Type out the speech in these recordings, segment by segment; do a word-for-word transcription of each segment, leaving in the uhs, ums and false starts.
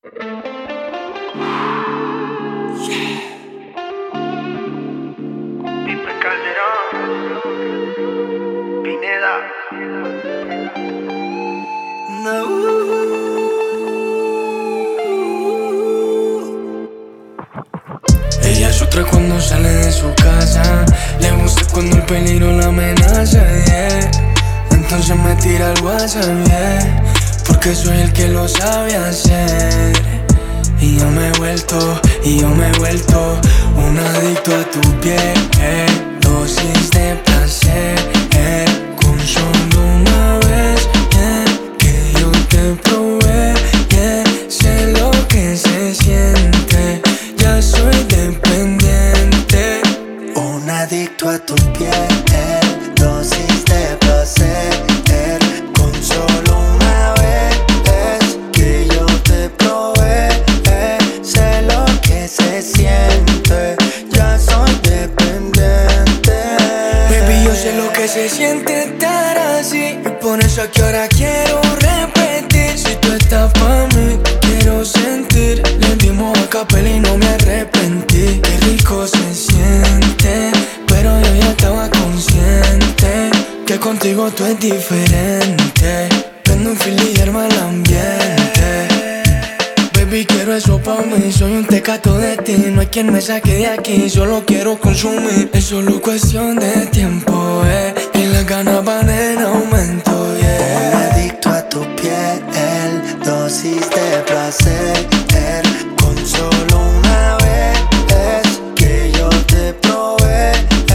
Pipe Calderón, Pineda. No. Ella es otra cuando sale de su casa. Le gusta cuando el peligro la amenaza, yeah. Entonces me tira al WhatsApp, yeah. Porque soy el que lo sabe hacer. Y yo me he vuelto, y yo me he vuelto un adicto a tu piel. Dosis de placer, con solo una vez, yeah, que yo te probé, yeah. Sé lo que se siente, ya soy dependiente. Un adicto a tu piel, dosis de placer, con solo una vez que yo te probé. Sé lo que se siente, ya soy dependiente. Baby, yo sé lo que se siente estar así, y por eso aquí ahora quiero repetir. Si tú estás pa' mí, te quiero sentir. Le dimos a capela y no me arrepentí. Qué rico se siente, pero yo ya estaba consciente que contigo tú es diferente. Prendo un fil y arma el ambiente. Baby, quiero eso pa' mí, soy un tecato de ti. No hay quien me saque de aquí, solo quiero consumir. Es solo cuestión de tiempo, eh, y las ganas van en aumento, yeah. Un adicto a tu piel, dosis de placer, con solo una vez que yo te probé.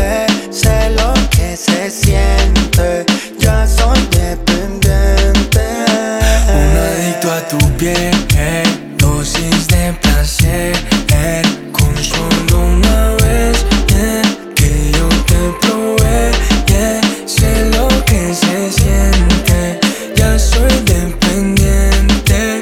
Sé lo que se siente, ya soy dependiente. Un adicto a tu piel, dosis de placer, con solo una vez, yeah, que yo te probé, yeah. Sé lo que se siente, ya soy dependiente.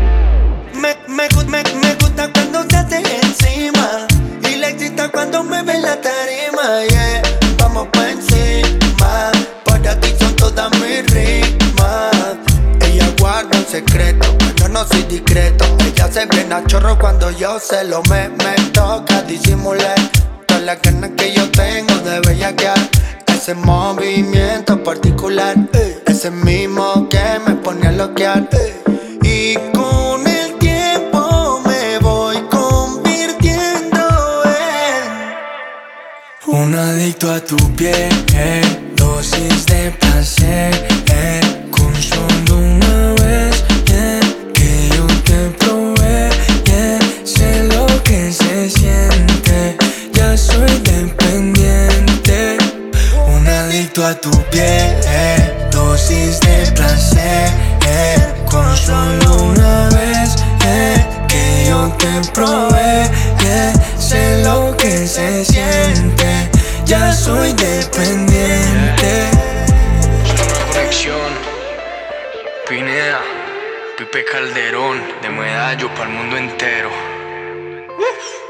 Me, me, gu- me, me gusta cuando se hace encima, y le excita cuando me ve en la tarima, yeah. Vamos pa' encima, por aquí son todas mis rimas. Ella guarda un secreto, yo no soy discreto. Ella se viene a chorro cuando yo se lo me, me toca disimular todas las ganas que yo tengo de bellaquear. Ese movimiento particular, eh, ese mismo que me pone a loquear, eh. Y con el tiempo me voy convirtiendo en Un adicto a tu piel, dosis de placer, con solo una vez, yeah, que yo te probé, yeah. Sé lo que se siente, ya soy dependiente. Un adicto a tu piel, dosis de placer, con solo una vez, yeah, que yo te probé, yeah. Sé lo que se siente, ya soy dependiente. Conexión, Pineda, Pipe Calderón, de Medallo para el mundo entero.